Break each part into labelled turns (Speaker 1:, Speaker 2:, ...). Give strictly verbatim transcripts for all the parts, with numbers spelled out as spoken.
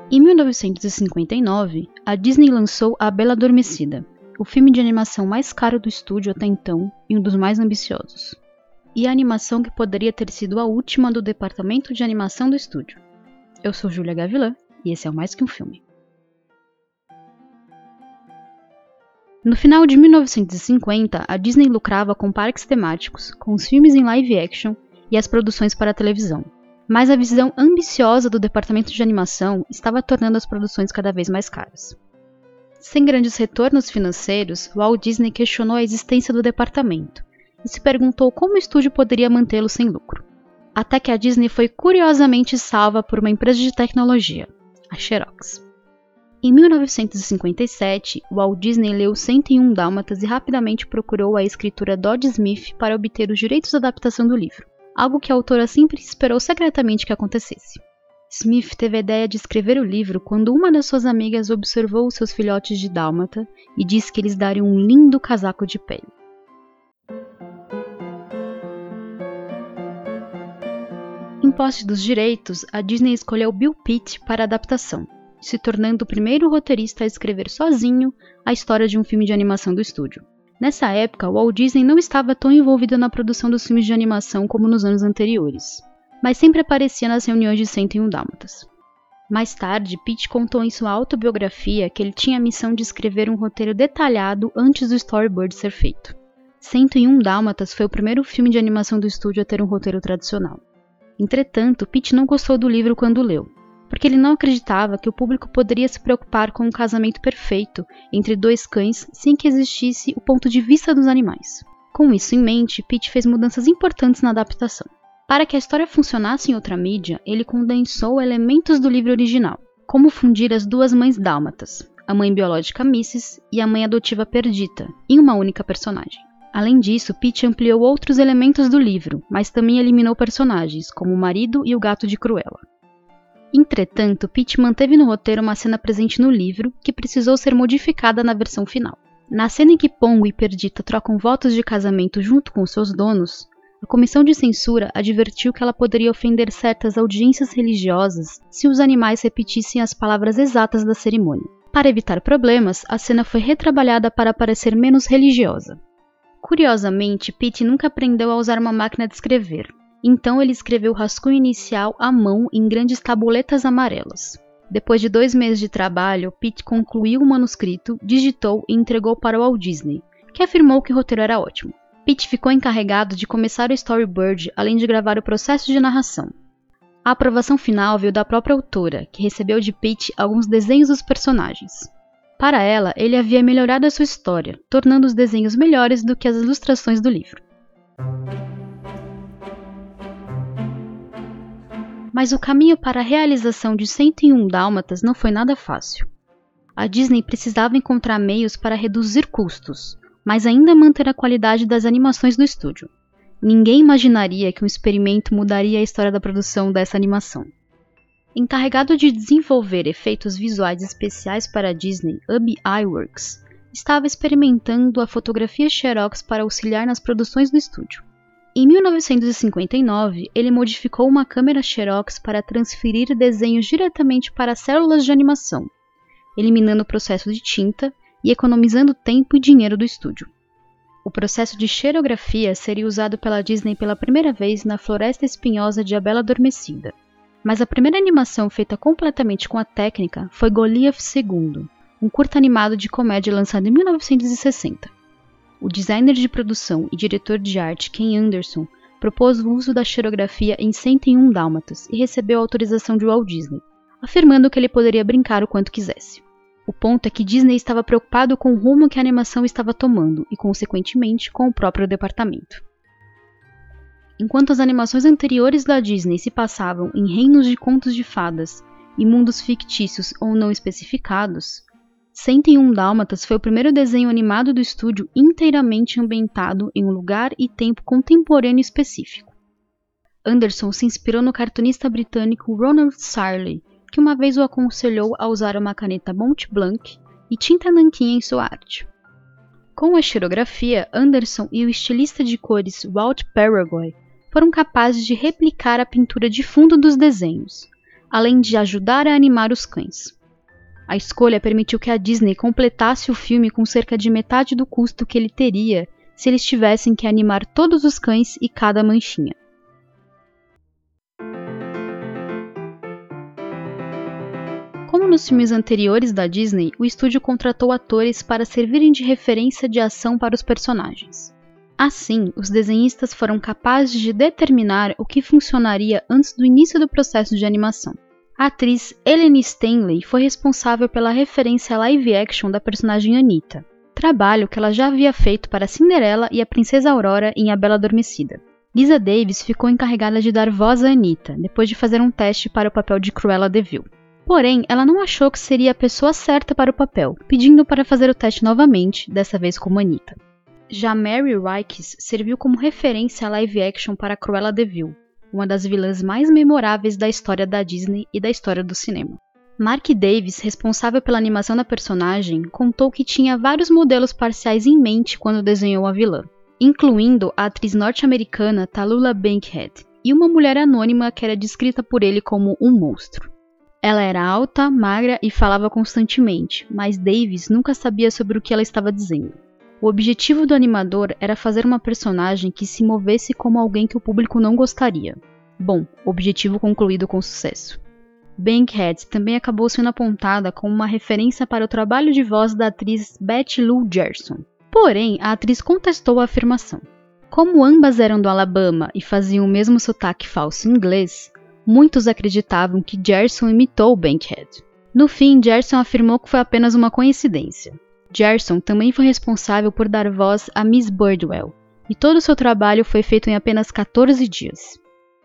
Speaker 1: Em mil novecentos e cinquenta e nove, a Disney lançou A Bela Adormecida, o filme de animação mais caro do estúdio até então e um dos mais ambiciosos. E a animação que poderia ter sido a última do departamento de animação do estúdio. Eu sou Júlia Gavilã e esse é o Mais Que Um Filme. No final de mil novecentos e cinquenta, a Disney lucrava com parques temáticos, com os filmes em live action e as produções para a televisão. Mas a visão ambiciosa do departamento de animação estava tornando as produções cada vez mais caras. Sem grandes retornos financeiros, Walt Disney questionou a existência do departamento e se perguntou como o estúdio poderia mantê-lo sem lucro. Até que a Disney foi curiosamente salva por uma empresa de tecnologia, a Xerox. Em mil novecentos e cinquenta e sete, Walt Disney leu cento e um Dálmatas e rapidamente procurou a escritora Dodie Smith para obter os direitos da adaptação do livro, algo que a autora sempre esperou secretamente que acontecesse. Smith teve a ideia de escrever o livro quando uma das suas amigas observou os seus filhotes de dálmata e disse que eles dariam um lindo casaco de pele. Em posse dos direitos, a Disney escolheu Bill Pitt para a adaptação, se tornando o primeiro roteirista a escrever sozinho a história de um filme de animação do estúdio. Nessa época, Walt Disney não estava tão envolvido na produção dos filmes de animação como nos anos anteriores, mas sempre aparecia nas reuniões de cento e um Dálmatas. Mais tarde, Pitt contou em sua autobiografia que ele tinha a missão de escrever um roteiro detalhado antes do storyboard ser feito. cento e um Dálmatas foi o primeiro filme de animação do estúdio a ter um roteiro tradicional. Entretanto, Pitt não gostou do livro quando leu, porque ele não acreditava que o público poderia se preocupar com um casamento perfeito entre dois cães sem que existisse o ponto de vista dos animais. Com isso em mente, Pitt fez mudanças importantes na adaptação. Para que a história funcionasse em outra mídia, ele condensou elementos do livro original, como fundir as duas mães dálmatas, a mãe biológica Missus e a mãe adotiva Perdita, em uma única personagem. Além disso, Pitt ampliou outros elementos do livro, mas também eliminou personagens, como o marido e o gato de Cruella. Entretanto, Pitt manteve no roteiro uma cena presente no livro que precisou ser modificada na versão final. Na cena em que Pongo e Perdita trocam votos de casamento junto com seus donos, a comissão de censura advertiu que ela poderia ofender certas audiências religiosas se os animais repetissem as palavras exatas da cerimônia. Para evitar problemas, a cena foi retrabalhada para parecer menos religiosa. Curiosamente, Pitt nunca aprendeu a usar uma máquina de escrever. Então ele escreveu o rascunho inicial à mão em grandes tabuletas amarelas. Depois de dois meses de trabalho, Pitt concluiu o manuscrito, digitou e entregou para o Walt Disney, que afirmou que o roteiro era ótimo. Pitt ficou encarregado de começar o storyboard, além de gravar o processo de narração. A aprovação final veio da própria autora, que recebeu de Pitt alguns desenhos dos personagens. Para ela, ele havia melhorado a sua história, tornando os desenhos melhores do que as ilustrações do livro. Mas o caminho para a realização de cento e um Dálmatas não foi nada fácil. A Disney precisava encontrar meios para reduzir custos, mas ainda manter a qualidade das animações do estúdio. Ninguém imaginaria que um experimento mudaria a história da produção dessa animação. Encarregado de desenvolver efeitos visuais especiais para a Disney, Ub Iwerks estava experimentando a fotografia Xerox para auxiliar nas produções do estúdio. Em mil novecentos e cinquenta e nove, ele modificou uma câmera Xerox para transferir desenhos diretamente para células de animação, eliminando o processo de tinta e economizando tempo e dinheiro do estúdio. O processo de xerografia seria usado pela Disney pela primeira vez na Floresta Espinhosa de A Bela Adormecida, mas a primeira animação feita completamente com a técnica foi Goliath segundo, um curta animado de comédia lançado em mil novecentos e sessenta. O designer de produção e diretor de arte Ken Anderson propôs o uso da xerografia em cento e um Dálmatas e recebeu a autorização de Walt Disney, afirmando que ele poderia brincar o quanto quisesse. O ponto é que Disney estava preocupado com o rumo que a animação estava tomando e, consequentemente, com o próprio departamento. Enquanto as animações anteriores da Disney se passavam em reinos de contos de fadas e mundos fictícios ou não especificados, cento e um Dálmatas foi o primeiro desenho animado do estúdio inteiramente ambientado em um lugar e tempo contemporâneo específico. Anderson se inspirou no cartunista britânico Ronald Searle, que uma vez o aconselhou a usar uma caneta Mont Blanc e tinta nanquim em sua arte. Com a xerografia, Anderson e o estilista de cores Walt Paraguay foram capazes de replicar a pintura de fundo dos desenhos, além de ajudar a animar os cães. A escolha permitiu que a Disney completasse o filme com cerca de metade do custo que ele teria se eles tivessem que animar todos os cães e cada manchinha. Como nos filmes anteriores da Disney, o estúdio contratou atores para servirem de referência de ação para os personagens. Assim, os desenhistas foram capazes de determinar o que funcionaria antes do início do processo de animação. A atriz Ellen Stanley foi responsável pela referência live action da personagem Anita, trabalho que ela já havia feito para Cinderela e a Princesa Aurora em A Bela Adormecida. Lisa Davis ficou encarregada de dar voz a Anita, depois de fazer um teste para o papel de Cruella de Vil. Porém, ela não achou que seria a pessoa certa para o papel, pedindo para fazer o teste novamente, dessa vez como Anita. Já Mary Rikes serviu como referência a live action para Cruella de Vil, uma das vilãs mais memoráveis da história da Disney e da história do cinema. Mark Davis, responsável pela animação da personagem, contou que tinha vários modelos parciais em mente quando desenhou a vilã, incluindo a atriz norte-americana Tallulah Bankhead e uma mulher anônima que era descrita por ele como um monstro. Ela era alta, magra e falava constantemente, mas Davis nunca sabia sobre o que ela estava dizendo. O objetivo do animador era fazer uma personagem que se movesse como alguém que o público não gostaria. Bom, objetivo concluído com sucesso. Bankhead também acabou sendo apontada como uma referência para o trabalho de voz da atriz Betty Lou Gerson. Porém, a atriz contestou a afirmação. Como ambas eram do Alabama e faziam o mesmo sotaque falso inglês, muitos acreditavam que Gerson imitou Bankhead. No fim, Gerson afirmou que foi apenas uma coincidência. Gerson também foi responsável por dar voz a Miss Birdwell, e todo o seu trabalho foi feito em apenas quatorze dias.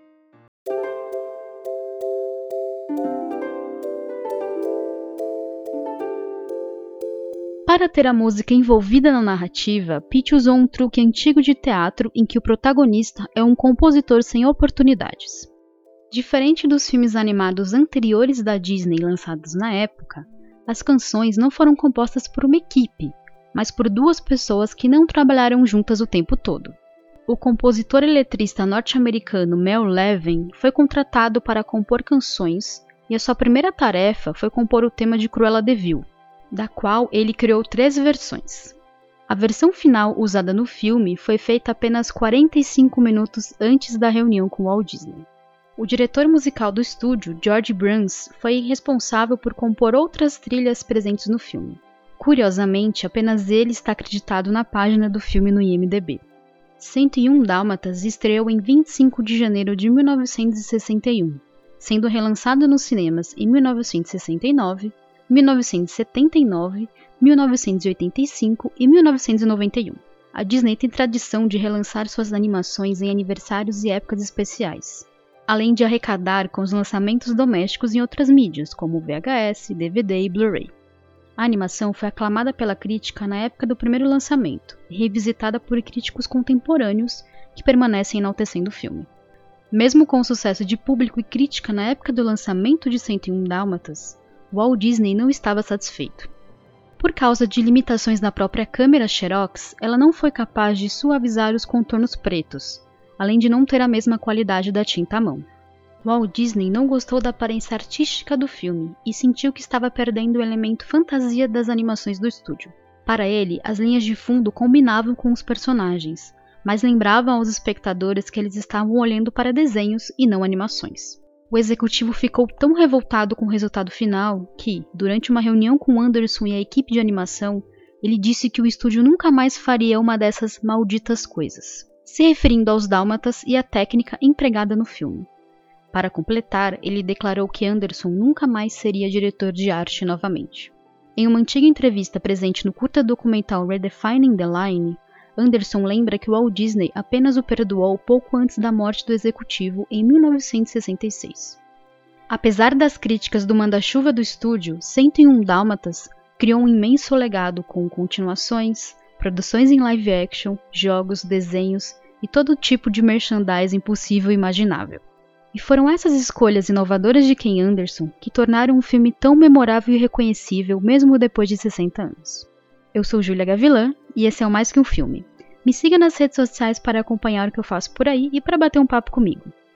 Speaker 1: Para ter a música envolvida na narrativa, Pete usou um truque antigo de teatro em que o protagonista é um compositor sem oportunidades. Diferente dos filmes animados anteriores da Disney lançados na época, as canções não foram compostas por uma equipe, mas por duas pessoas que não trabalharam juntas o tempo todo. O compositor e letrista norte-americano Mel Levin foi contratado para compor canções e a sua primeira tarefa foi compor o tema de Cruella de Vil, da qual ele criou três versões. A versão final usada no filme foi feita apenas quarenta e cinco minutos antes da reunião com Walt Disney. O diretor musical do estúdio, George Bruns, foi responsável por compor outras trilhas presentes no filme. Curiosamente, apenas ele está acreditado na página do filme no I M D B. cento e um Dálmatas estreou em vinte e cinco de janeiro de mil novecentos e sessenta e um, sendo relançado nos cinemas em mil novecentos e sessenta e nove, mil novecentos e setenta e nove, mil novecentos e oitenta e cinco e mil novecentos e noventa e um. A Disney tem tradição de relançar suas animações em aniversários e épocas especiais, além de arrecadar com os lançamentos domésticos em outras mídias, como V H S, D V D e Blu-ray. A animação foi aclamada pela crítica na época do primeiro lançamento, e revisitada por críticos contemporâneos que permanecem enaltecendo o filme. Mesmo com o sucesso de público e crítica na época do lançamento de cento e um Dálmatas, Walt Disney não estava satisfeito. Por causa de limitações na própria câmera Xerox, ela não foi capaz de suavizar os contornos pretos, além de não ter a mesma qualidade da tinta à mão. Walt Disney não gostou da aparência artística do filme e sentiu que estava perdendo o elemento fantasia das animações do estúdio. Para ele, as linhas de fundo combinavam com os personagens, mas lembravam aos espectadores que eles estavam olhando para desenhos e não animações. O executivo ficou tão revoltado com o resultado final que, durante uma reunião com Anderson e a equipe de animação, ele disse que o estúdio nunca mais faria uma dessas malditas coisas, se referindo aos dálmatas e à técnica empregada no filme. Para completar, ele declarou que Anderson nunca mais seria diretor de arte novamente. Em uma antiga entrevista presente no curta documental Redefining the Line, Anderson lembra que Walt Disney apenas o perdoou pouco antes da morte do executivo em mil novecentos e sessenta e seis. Apesar das críticas do manda-chuva do estúdio, cento e um Dálmatas criou um imenso legado com continuações, produções em live action, jogos, desenhos e todo tipo de merchandising possível e imaginável. E foram essas escolhas inovadoras de Ken Anderson que tornaram o filme tão memorável e reconhecível mesmo depois de sessenta anos. Eu sou Júlia Gavilã e esse é o Mais Que Um Filme. Me siga nas redes sociais para acompanhar o que eu faço por aí e para bater um papo comigo.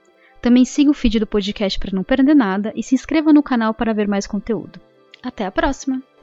Speaker 1: Também siga o feed do podcast para não perder nada e se inscreva no canal para ver mais conteúdo. Até a próxima!